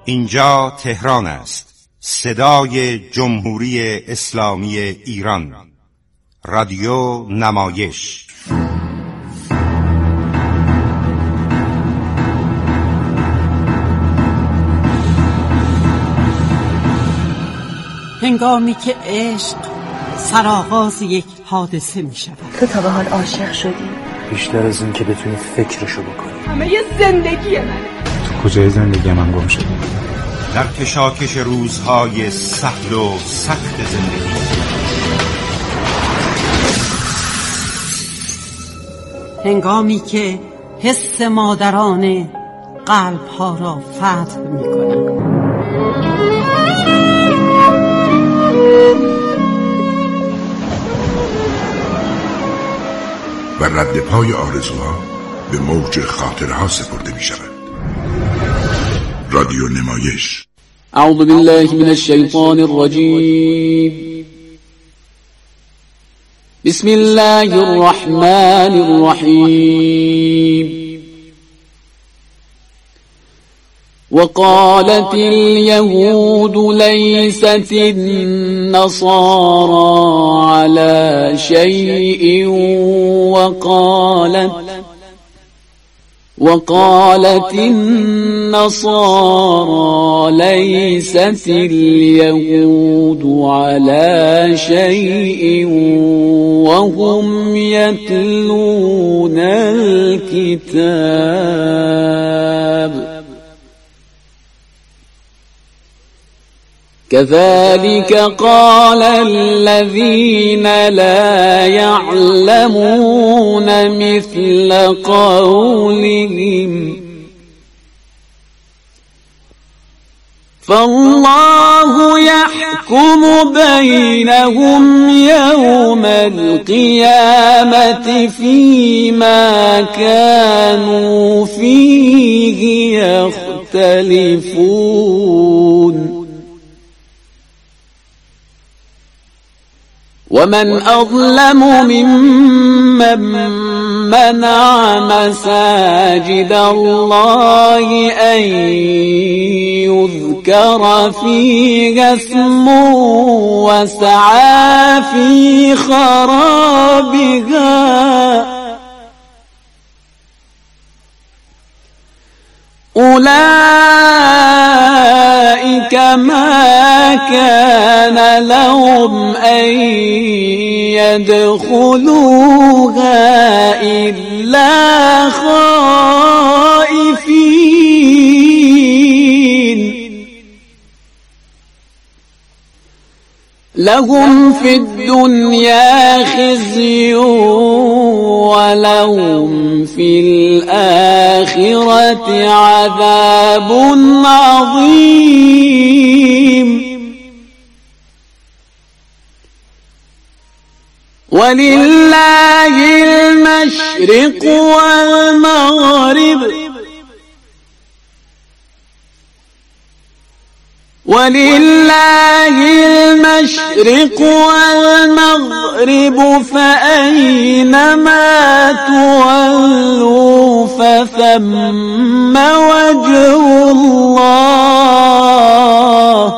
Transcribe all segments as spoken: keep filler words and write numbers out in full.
اینجا تهران است، صدای جمهوری اسلامی ایران، رادیو نمایش. هنگامی که عشق سرآغاز یک حادثه می شود. تو تا به حال عاشق شدی؟ بیشتر از این که بتونی فکرشو بکنی. همه یه زندگی منه. تو کجای زندگی من گم شدی؟ در کشاکش روزهای سهل و سخت زندگی. هنگامی که حس مادرانه قلب‌ها را فتح می‌کنند. و رد پای آرزوها به موج خاطرها سپرده می شود. رادیو نمایش. اعوذ بالله من الشیطان الرجیم. بسم الله الرحمن الرحیم. وقالت اليهود ليست النصارى على شيء وقالت وقالت النصارى ليست اليهود على شيء وهم يتلون الكتاب كذلك قال الذين لا يعلمون مثل قولهم فالله يحكم بينهم يوم القيامة فيما كانوا فيه يختلفون ومن أظلم ممن منع مساجد الله أن يذكر فيها اسمه وسعى في خرابها أولئك ما كان لهم أن يدخلوها إلا خائفين لهم في الدنيا خزي ولهم في الآخرة عذاب عظيم ولله المشرق والمغرب ولله المشرق والمغرب فأينما تولوا فثم وجه الله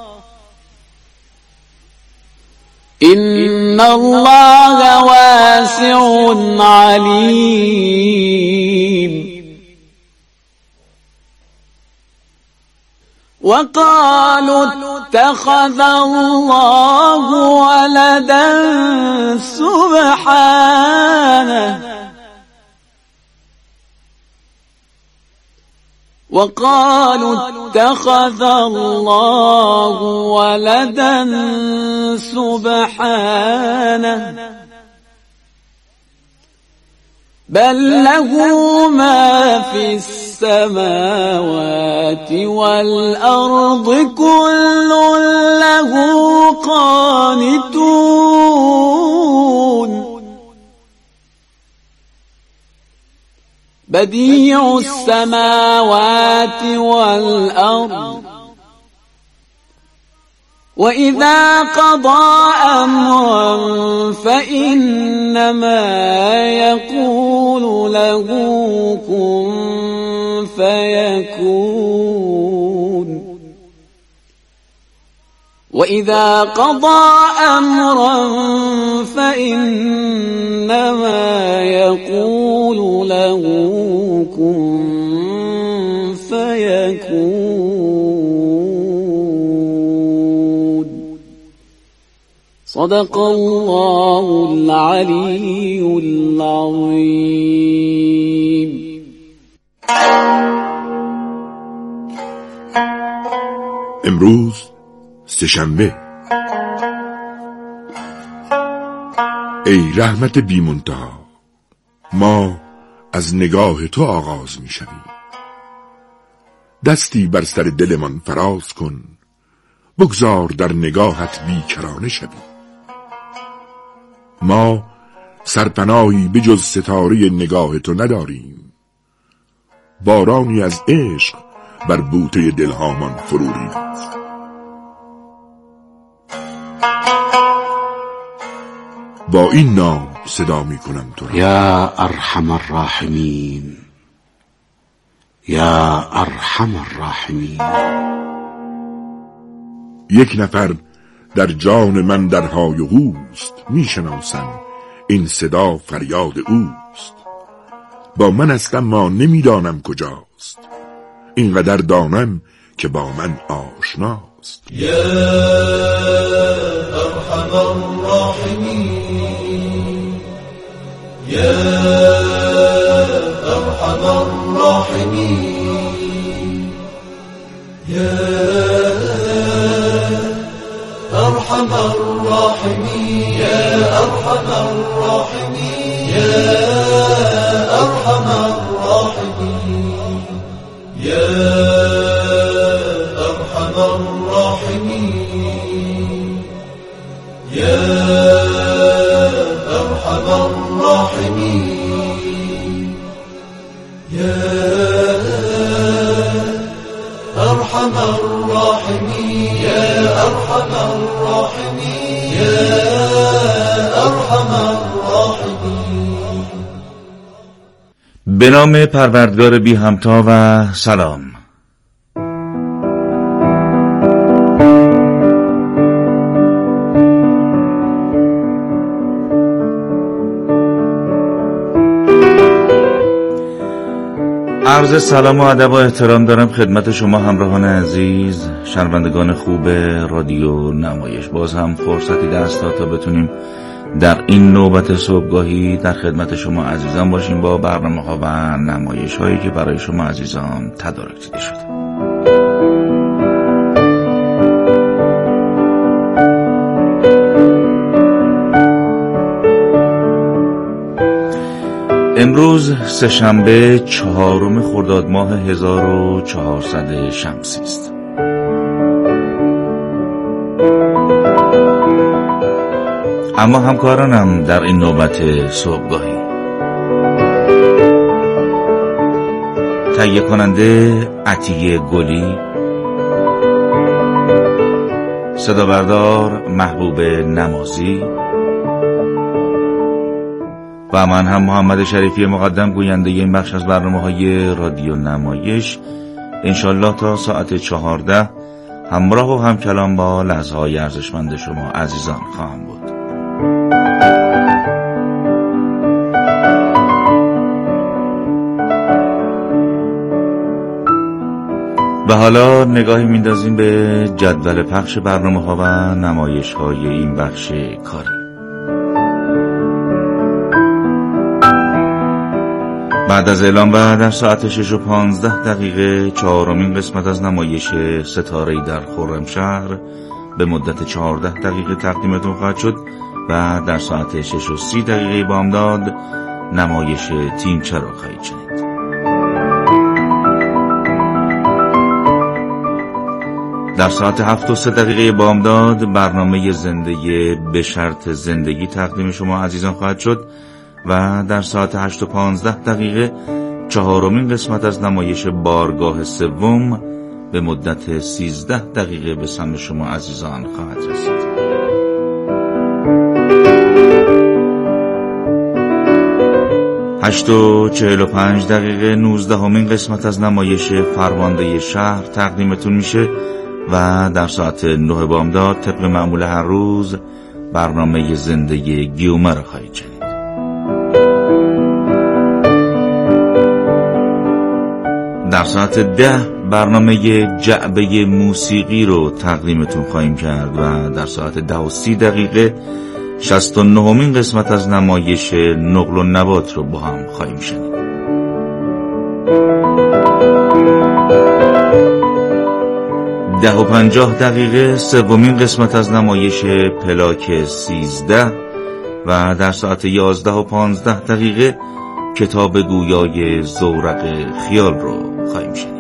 إن الله واسع عليم وقالوا اتخذ الله ولدا سبحانه وقالوا اتخذ الله ولدا سبحانه بل له ما في السماوات والأرض كل له قانتون بديع السماوات والأرض وإذا قضى أمرا فإنما يقول له كن فيكون وإذا قضى أمرا فإنما يقول له كن فيكون. صدق الله العلي العظيم. امروز سه‌شنبه. ای رحمت بی منتها، ما از نگاه تو آغاز می شویم. دستی بر سر دلمان فراز کن، بگذار در نگاهت بیکرانه شویم. ما سرپناهی به جز ستاره نگاه تو نداریم، بارانی از عشق بر بوته دلهامان فرو ریخت. با این نام صدا می کنم تو را: یا ارحم الراحمین، یا ارحم الراحمین. یک نفر در جان من در های و هوست، می شناسم این صدا فریاد اوست. با من است اما نمی دانم کجاست، اینقدر دانم که با من آشناست. یا ارحم الراحمین، یا ارحم الراحمین، یا ارحم الراحمین، یا ارحم الراحمین، یا ارحم الراحمین، یا ارحم الراحمین، یا ارحم الراحمین، یا ارحم الراحمین، یا ارحم الراحمین، یا ارحم الراحمین. به نام پروردگار بی همتا و سلام. عرض سلام و ادب و احترام دارم خدمت شما همراهان عزیز، شنوندگان خوب رادیو نمایش. باز هم فرصتی دست داد تا بتونیم در این نوبت صبحگاهی در خدمت شما عزیزان باشیم با برنامه‌ها و نمایش‌هایی که برای شما عزیزان تدارک دیده شده. امروز سه‌شنبه چهارم خرداد ماه هزار و چهارصد شمسی است. اما همکارانم در این نوبت صبحگاهی: تهیه کننده عطیه گلی، صدا بردار محبوب نمازی و من هم محمد شریفی مقدم، گوینده این بخش از برنامه‌های رادیو نمایش. انشالله تا ساعت چهارده همراه و هم کلام با لحظه‌های ارزشمند شما عزیزان خواهم بود. و حالا نگاهی میندازیم به جدول پخش برنامه‌ها و نمایش‌های این بخش کاری. بعد از اعلام و در ساعت شش و پانزده دقیقه چهارمین قسمت از نمایش ستاره‌ای در خرمشهر به مدت چهارده دقیقه تقدیمتون خواهد شد و در ساعت شش و سی دقیقه بامداد نمایش تیم چرا خواهید شنید. در ساعت هفت و سه دقیقه بامداد برنامه زندگی به شرط زندگی تقدیم شما عزیزان خواهد شد و در ساعت هشت و پانزده دقیقه چهارمین قسمت از نمایش بارگاه سوم به مدت سیزده دقیقه به سمع شما عزیزان خواهد رسید. هشت و چهل و پنج دقیقه نوزدهمین قسمت از نمایش فرمانده شهر تقدیمتون میشه و در ساعت نه بامداد طبق معمول هر روز برنامه زندگی گیومه را خواهید شنید. در ساعت ده برنامه جعبه موسیقی رو تقدیمتون خواهیم کرد و در ساعت ده و سی دقیقه شصت و نهمین قسمت از نمایش نقل و نبات رو با هم خواهیم شنید. ده و پنجاه دقیقه سومین قسمت از نمایش پلاک سیزده و در ساعت یازده و پانزده دقیقه کتاب گویای زورق خیال رو خواهیم شنید.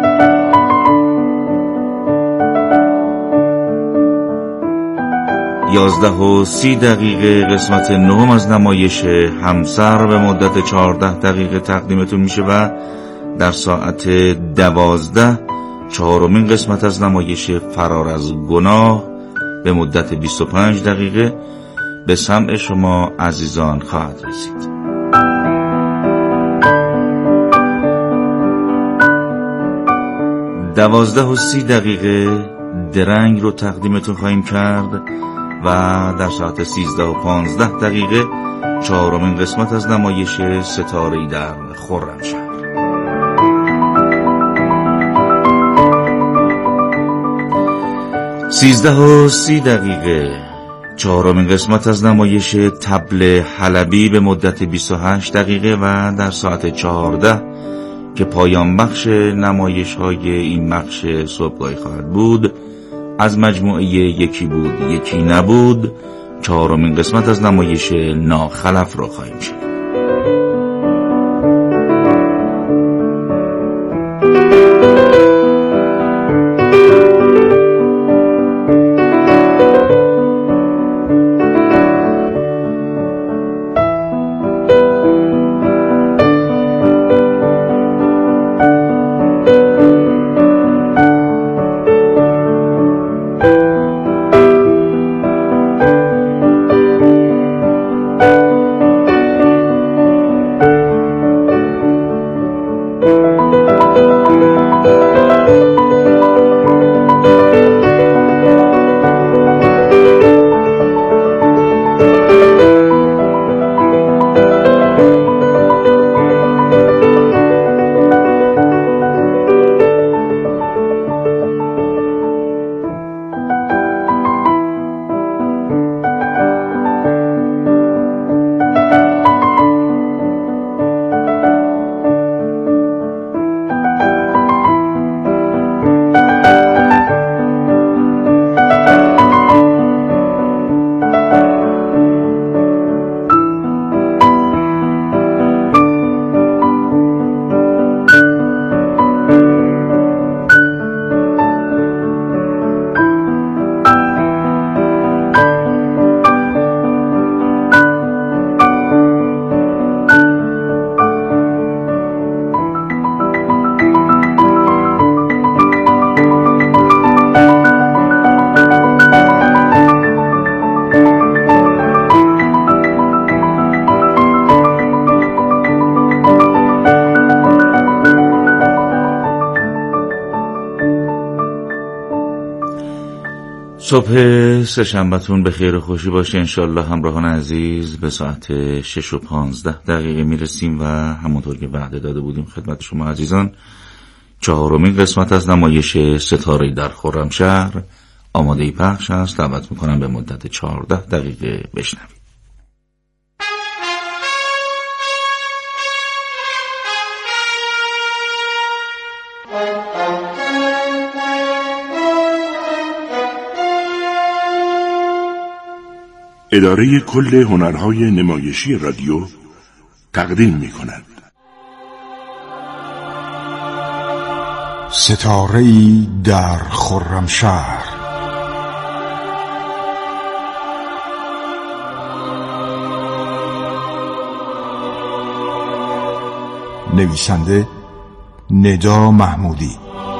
یازده و سی دقیقه قسمت نهم از نمایش همسر به مدت چهارده دقیقه تقدیمتون میشه و در ساعت دوازده چهارمین قسمت از نمایش فرار از گناه به مدت بیست و پنج دقیقه به سمع شما عزیزان خواهد رسید. دوازده و سی دقیقه درنگ رو تقدیمتون خواهیم کرد و در ساعت سیزده و پانزده دقیقه چهارمین قسمت از نمایش ستاره‌ای در خرمشهر. سیزده و سی دقیقه چهارمین قسمت از نمایش طبل حلبی به مدت بیست و هشت دقیقه و در ساعت چهارده که پایان بخش نمایش های این بخش صبحگاهی خواهد بود، از مجموعه یکی بود یکی نبود چهارمین قسمت از نمایش ناخلف را خواهیم شنید. صبح سه‌شنبه‌تون به خیر و خوشی باشه انشالله. همراهان عزیز به ساعت شش و پانزده دقیقه میرسیم و همونطور که وعده داده بودیم خدمت شما عزیزان چهارمین قسمت از نمایش ستاره‌ای در خرمشهر آماده پخش است. دعوت میکنم به مدت چهارده دقیقه بشنوید. اداره کل هنرهای نمایشی رادیو تقدیم می کند ستاره‌ای در خرمشهر. نویسنده ندا محمودی،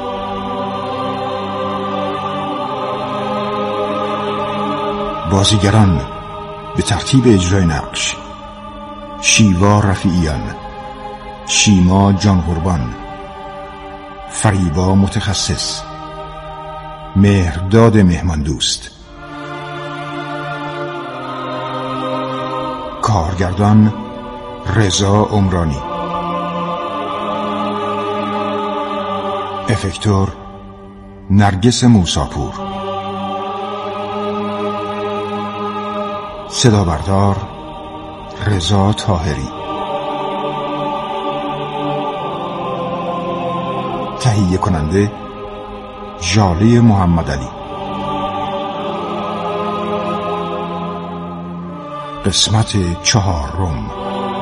بازیگران به ترتیب اجرای نقش: شیوا رفیعیان، شیما جان قربان، فریبا متخصص، مهرداد مهمان دوست. کارگردان رضا عمرانی. افکتور نرگس موساپور. صدا بردار رضا طاهری. تهیه کننده ژاله محمدعلی. قسمت چهارم.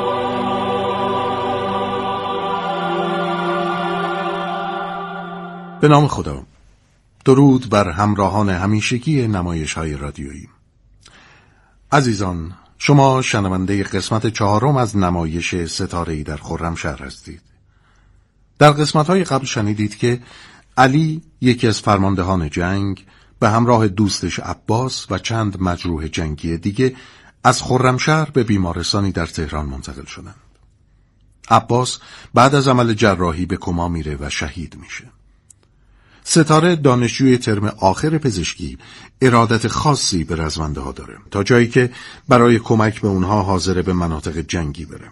به نام خدا. درود بر همراهان همیشگی نمایش‌های رادیویی. عزیزان، شما شنونده قسمت چهارم از نمایش ستاره‌ای در خرمشهر هستید. در قسمت‌های قبل شنیدید که علی، یکی از فرماندهان جنگ، به همراه دوستش عباس و چند مجروح جنگی دیگه از خرمشهر به بیمارستانی در تهران منتقل شدند. عباس بعد از عمل جراحی به کما میره و شهید میشه. ستاره، دانشجوی ترم آخر پزشکی، ارادت خاصی به رزمنده ها داره، تا جایی که برای کمک به اونها حاضره به مناطق جنگی بره.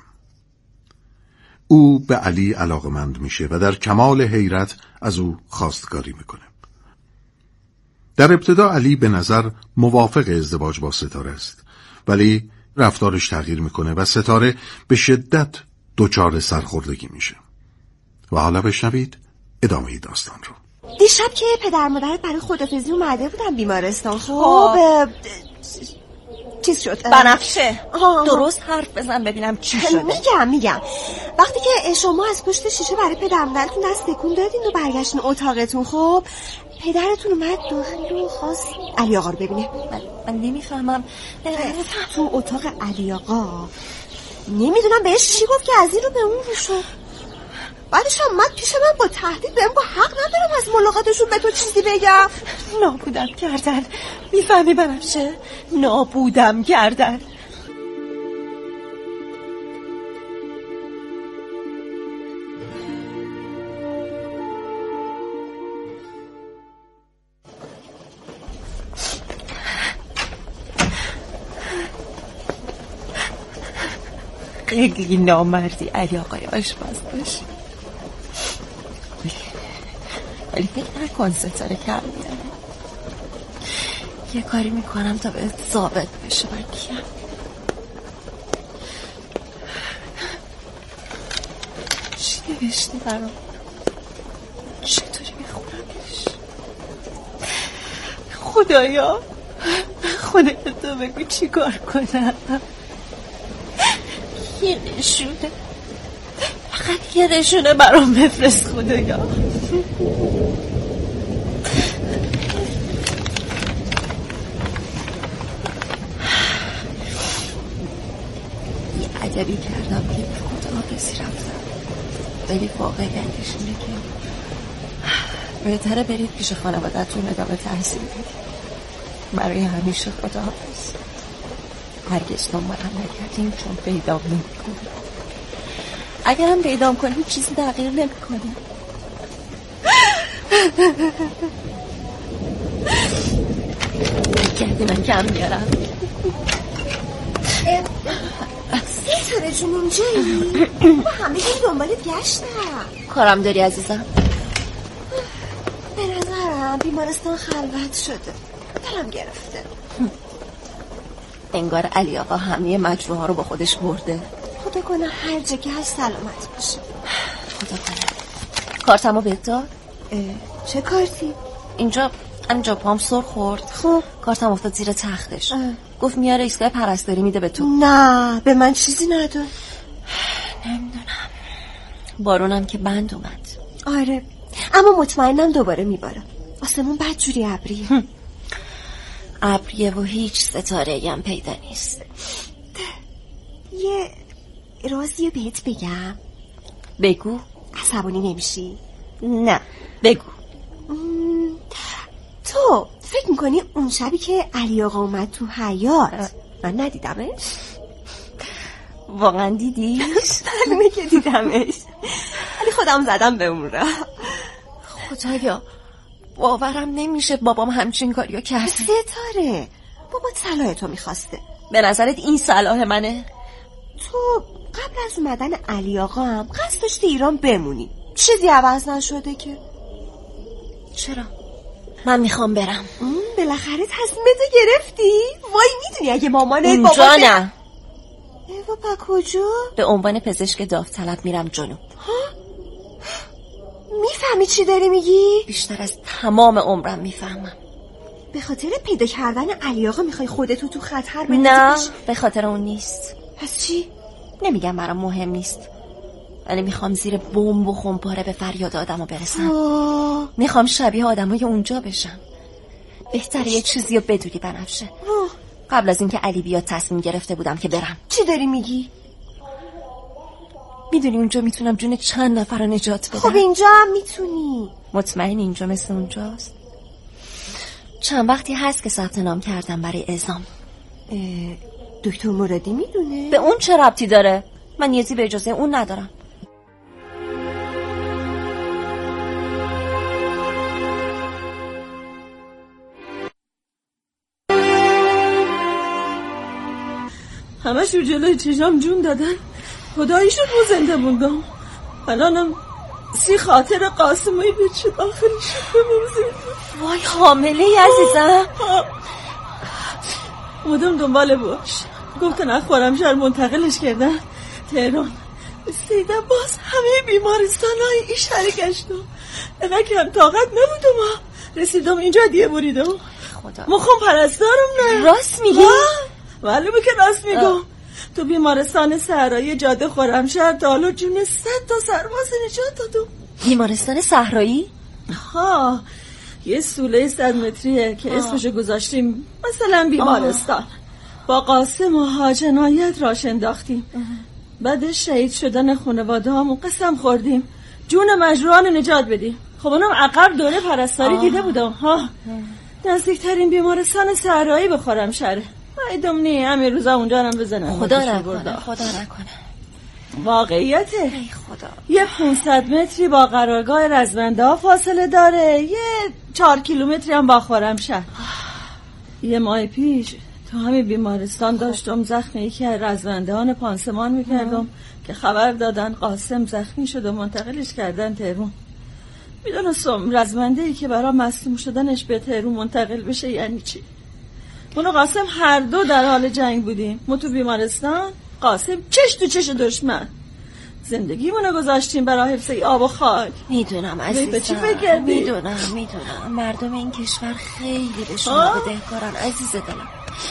او به علی علاقمند میشه و در کمال حیرت از او خواستگاری میکنه. در ابتدا علی به نظر موافق ازدواج با ستاره است، ولی رفتارش تغییر میکنه و ستاره به شدت دچار سرخوردگی میشه. و حالا بشنوید ادامه داستان رو. دیشب که پدر مادرت برای خدافزی اومده بودن بیمارستان، خب چیز شد؟ بنفشه درست حرف بزن ببینم چی شده. میگم میگم وقتی که شما از پشت شیشه برای پدر مادرتون دست تکون دادین و برگشتین اتاقتون، خب پدرتون اومد داخل رو خواست علی آقا رو ببینه. من, من نمیفهمم. تو اتاق علی آقا نمیدونم بهش چی گفت که از این رو به اون رو شد. بعدش هم اومد پیش من با تهدید، بهم با حق ندارم از ملاقاتشون به تو چیزی بگم. نابودم کردن، میفهمی بنفشه؟ نابودم کردن. خیلی نامردی علی آقای آشپز باش، ولی فکر نکن ستاره کم میاره. یه کاری میکنم تا به ثابت بشه من کیم. چی نوشتی برام؟ چطوری میخونمش؟ خدایا خودت تو بگو چی کار کنم. یه نشونه، فقط یه نشونه برام بفرست خدایا. یه عجبی کردم که به خداحافظی رفتم، ولی واقعیتش اینه که بهتره برید پیش خانواده‌تون ادامه تحصیل بدید. برای همیشه خداحافظ. هرگز دنبالم نکردیم چون پیدا نمی‌کنیم. اگر هم پیدا کنیم چیزی تغییر نمی‌کنیم. کردی من کم میارم. ستاره جون اونجایی؟ با همه این دنبالت گشتم. کارم داری عزیزم؟ به نظرم بیمارستان خلوت شده، دلم گرفته. انگار علی آقا همه مجروح ها رو با خودش برده. خدا کنه هر جا که هست سلامت باشه. خدا کنه. کارتمو بهت داد؟ چه کارتی؟ اینجا اینجا پام سر خورد. خب کارتم افتاد زیر تختش. اه. گفت میاره ایستگاه پرستاری میده به تو. نه به من چیزی نداد. نمیدونم. بارونم که بند اومد. آره اما مطمئنم دوباره میباره. آسمون بدجوری ابریه. ابریه و هیچ ستاره‌ای هم پیدا نیست. یه رازی بهت بگم. بگو. عصبانی نمیشی؟ نه بگو. تو فکر میکنی اون شبی که علی آقا اومد تو حیاط من ندیدمش؟ واقعا دیدیش؟ معلومه که دیدمش، ولی خودم زدم به اون را. خدایا باورم نمیشه بابام همچین کاریو کرد. ستاره بابا صلاح تو میخواسته. به نظرت این صلاح منه؟ تو قبل از اومدن علی آقا هم قصد داشتی ایران بمونی، چیزی عوض نشده که. چرا؟ من میخوام برم. بالاخره تصمیمتو گرفتی؟ وای میدونی اگه مامانت اونجا بابا نه. ایوا پا کجا؟ به عنوان پزشک داوطلب میرم جنوب. ها؟ میفهمی چی داری میگی؟ بیشتر از تمام عمرم میفهمم. به خاطر پیدا کردن علی آقا میخوای خودتو تو خطر بندازی؟ نه به خاطر اون نیست. پس چی؟ نمیگم برام مهم نیست، ولی میخوام زیر بمب و خمپاره به فریاد آدمو برسم. آه. میخوام شبیه آدمای اونجا بشم. بهتره یه چیزی رو بدونی بنفشه. قبل از اینکه علی بیاد تصمیم گرفته بودم که برم. چی داری میگی؟ میدونی اونجا میتونم جون چند نفر رو نجات بدم؟ خب اینجا هم میتونی. مطمئن اینجا مثل اونجاست؟ چند وقتی هست که ثبت نام کردم برای اعزام. دکتر مرادی میدونه؟ به اون چه ربطی داره؟ من نیازی به اجازه اون ندارم. همش رو جلوی چشام جون دادن. خدایی شد ما زنده موندم. الانم سی خاطر قاسمایی به چه داخل شد. وای حامله ای عزیزم. اومدم دنبال باش، گفتن از خرمشهر منتقلش کردن تهران. سیدم باز همه بیمارستان های این شهر گشتم. انا که هم طاقت نبودم. رسیدم اینجا دیگه بریدم. خدا مخم پرستارم نه. راست میگی؟ معلومه که راست میگم. تو بیمارستان صحرایی جاده خرمشهر تا حالا جون صد تا سرباز نجات دادم. بیمارستان صحرایی؟ ها، یه سوله صد متریه که اسمشو گذاشتیم مثلا بیمارستان. آه. با قاسم و حاج عنایت راش انداختیم. بعدش شهید شدن خانواده همون قسم خوردیم جون مجروحان نجات بدیم. خب اونم عقب دوره پرستاری دیده بودم. ها، نزدیکترین بیمارستان صحرایی به خرمشهره. ایدم نی همه روزا اونجا هم بزنن. خدا نکنه خدا نکنه. واقعیته. ای خدا. یه پونصد متری با قرارگاه رزمنده ها فاصله داره، یه چهار کیلومتری هم با خرمشهر. یه ماه پیش تو همین بیمارستان داشتم زخم یکی از رزمندهان پانسمان میکردم که خبر دادن قاسم زخمی شد و منتقلش کردن تهران. میدونستم رزمنده ای که برای مصدوم شدنش به تهران منتقل بشه یعنی چی. من و قاسم هر دو در حال جنگ بودیم. ما تو بیمارستان، قاسم چش تو چش دشمن. زندگیمونو گذاشتیم برای حفظ آب و خاک. میدونم عزیزم. به چی فکر کردی؟ میدونم میدونم مردم این کشور خیلی به شما بدهکارن عزیز دلم.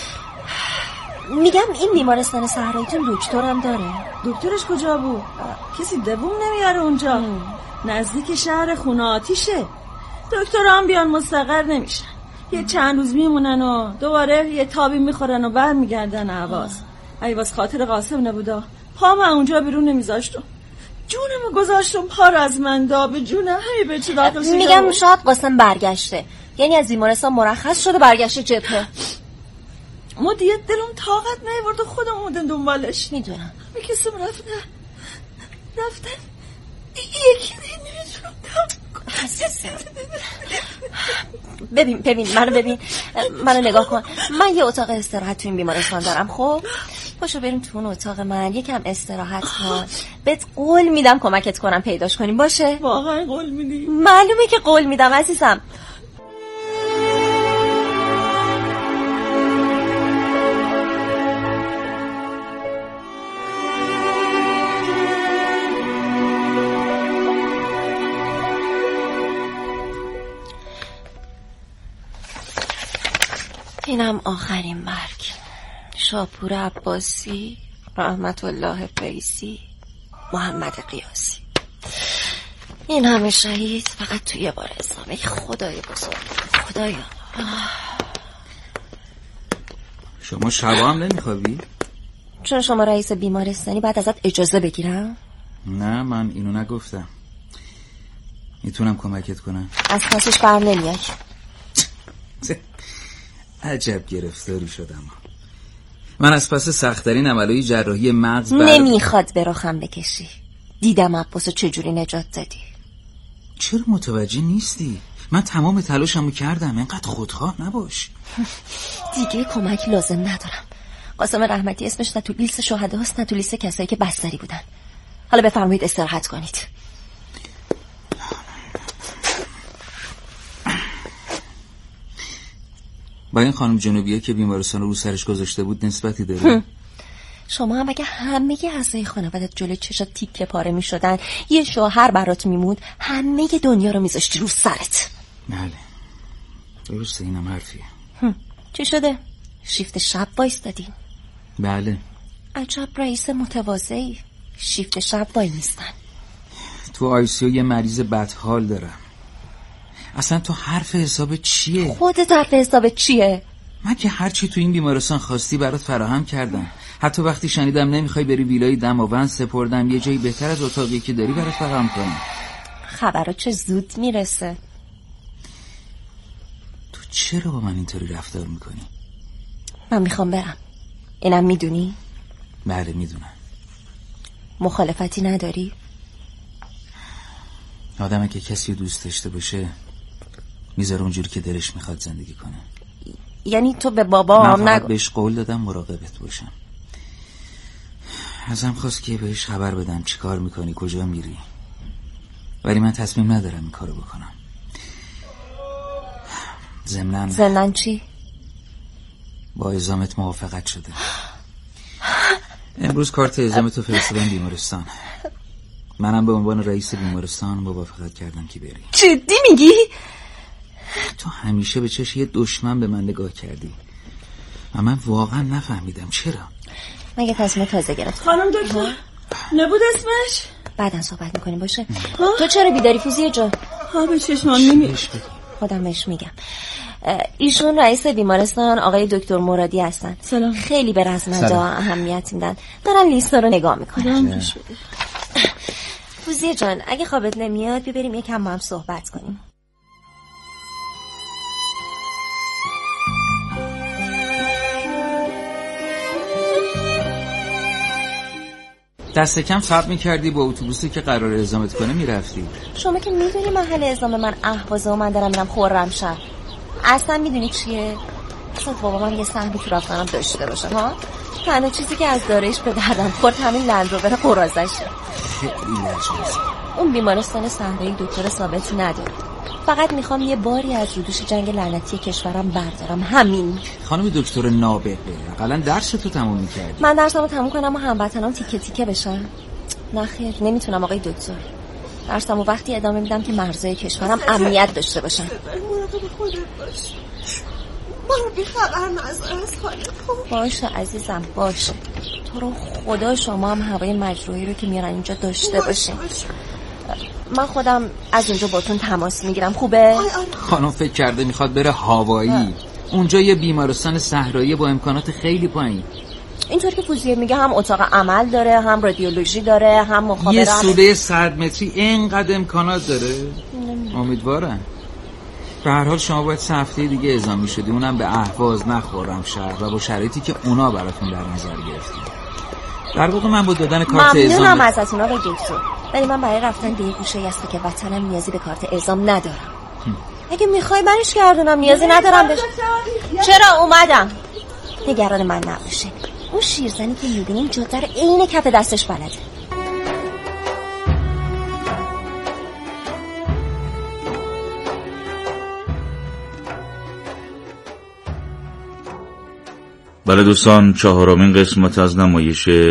میگم این بیمارستان صحراییتون دکترم داره؟ دکترش کجا بود؟ کسی دوم نمیاره اونجا. نزدیک شهر خونه آتیشه. دکترام بیان مستقر نمیشن. یه چند روز میمونن و دوباره یه تابی میخورن و برمیگردن اهواز. ای باز خاطر قاسم نبودا پا من اونجا بیرون نمیذاشتم. جونمو گذاشتم پا رزمنده به جون هی به چه داخل شدم. میگم شاید قاسم برگشته، یعنی از بیمارستان مرخص شده برگشته جبهه. ما دیگه دلم طاقت نیورد و خودم اومدن دنبالش. میدونم میکسم رفتن رفتن یکی نمیتونم ببین ببین منو ببین منو نگاه کن. من یه اتاق استراحت تو این بیمارستان دارم. خب پاشو بریم تو اون اتاق من یکم استراحت کن. بهت قول میدم کمکت کنم پیداش کنیم. باشه؟ واقعا قول میدی؟ معلومه که قول میدم عزیزم. اینم آخرین مرگ. شاپور عباسی، رحمت الله فیسی، محمد قیاسی. این همه شهید فقط توی یه بار اسلامی. خدای بزرگ خدایا. شما شبا هم نمیخوابی؟ چون شما رئیس بیمارستانی بعد ازت اجازه بگیرم؟ نه من اینو نگفتم. میتونم کمکت کنم. از پسش بر نمیای. عجب گرفتاری شدم. من از پس سخت‌ترین عملیات جراحی مغز بر... نمیخواد به رخم بکشی. دیدم عباسو چجوری نجات دادی. چرا متوجه نیستی؟ من تمام تلاشمو کردم، اینقدر خودخواه نباش. دیگه کمک لازم ندارم. قاسم رحمتی اسمش نه تو لیست شهدا هست نه تو لیست کسایی که بستری بودن. حالا بفرمایید استراحت کنید. با این خانم جنوبیه که بیمارستان رو سرش گذاشته بود نسبتی داره؟ شما هم اگه همه اعضای خانوادت جلوی چشات تیکه پاره می شدن، یه شوهر برات میموند، همه دنیا رو میذاشتی رو سرت. بله درسته، اینم حرفیه. چی شده؟ شیفت شب وایستادی؟ بله. عجب رئیس متواضعی. شیفت شب وای نیستن. تو آیسیو یه مریض بدحال دارم. اصلا تو حرف حساب چیه؟ خودت حرف حساب چیه؟ من که هرچی تو این بیمارستان خواستی برات فراهم کردم. حتی وقتی شنیدم نمیخوای بری ویلای دماوند سپردم یه جایی بهتر از اتاقی که داری برات فراهم کنم. خبرها چه زود میرسه. تو چرا با من اینطوری رفتار میکنی؟ من میخوام برم. اینم میدونی؟ بله میدونم. مخالفتی نداری؟ آدم که کسی رو دوست داشته باشه میذاره اونجوری که دلش میخواد زندگی کنه. یعنی تو به بابام من نگو؟ بهش قول دادم مراقبت باشم. ازم خواست که بهش خبر بدم چی کار میکنی، کجا میری، ولی من تصمیم ندارم این کارو بکنم. ضمناً ضمناً چی؟ با اعزامت موافقت شده. امروز کارت اعزامتو فرستادم بیمارستان. منم به عنوان رئیس بیمارستان موافقت کردم که بری. جدی میگی؟ تو همیشه به چشم یه دشمن به من نگاه کردی و من واقعا نفهمیدم چرا. مگه تصمیم تازه گرفت؟ خانم دکتر نبود اسمش؟ بعدن صحبت میکنیم باشه. تو چرا بیداری فوزیه جان؟ ها به چشمان نمی خودم بهش میگم. ایشون رئیس بیمارستان آقای دکتر مرادی هستن. سلام. خیلی به رزمنده اهمیت میدن. دارن لیستا رو نگاه میکنن. فوزیه جان اگه خوابت نمیاد بیا بریم یکم با هم صحبت کنیم. دست کم صبر میکردی با اتوبوسی که قرار اعزامت کنه میرفتی. شما که میدونی محل اعزام من اهوازه و من دارم میرم خرمشهر. اصلا میدونی چیه؟ اصلا بابا من یه سهمی تو رفتنم داشته باشه ها. تنها چیزی که از دارایش به دردم خورد همین لندروور قرازشه. خیلی لجنزه. اون بیمارستان صحرایی دکتر ثابت نداره. فقط میخوام یه باری از رودوش جنگ لعنتی کشورم بردارم، همین. خانم دکتر نابغه حداقل درس تو تموم می‌کردی. من درسمو تموم کنم و هموطنام تیکه تیکه بشن؟ نه خیر نمیتونم آقای دکتر. درسمو وقتی ادامه میدم که مرزهای کشورم امنیت داشته باشن. مراقب خودت باش. ما رو بیخبر نذار از حالت. باشه عزیزم باشه. تو رو خدا شما هم هوای مجروحی رو که میارن اینجا داشته باشین. من خودم از اونجا باتون تماس میگیرم. خوبه؟ خانم فکر کرده میخواد بره هوایی. اونجا یه بیمارستان صحرایی با امکانات خیلی پایین. اینطور که فوزیه میگه هم اتاق عمل داره، هم رادیولوژی داره، هم مخابره. یه سوده صد متری اینقدر امکانات داره؟ امیدوارم. به هر حال شما باید سه هفته دیگه اعزام شدی، اونم به اهواز نخورم شهر و با شرایطی که اونا براتون در نظر گرفتن. در واقع من با دادن کارت اعزام ممنونم ازتون آقای دکتر، ولی من برای رفتن به یه گوشه هستی که وطنم نیازی به کارت اعزام ندارم. اگه میخوای برش گردونم نیازی ندارم بش... چرا اومدم؟ نگران من نباشه. اون شیرزنی که میبینیم جاده رو عین کف دستش بلده. بله دوستان، چهارمین قسمت از نمایش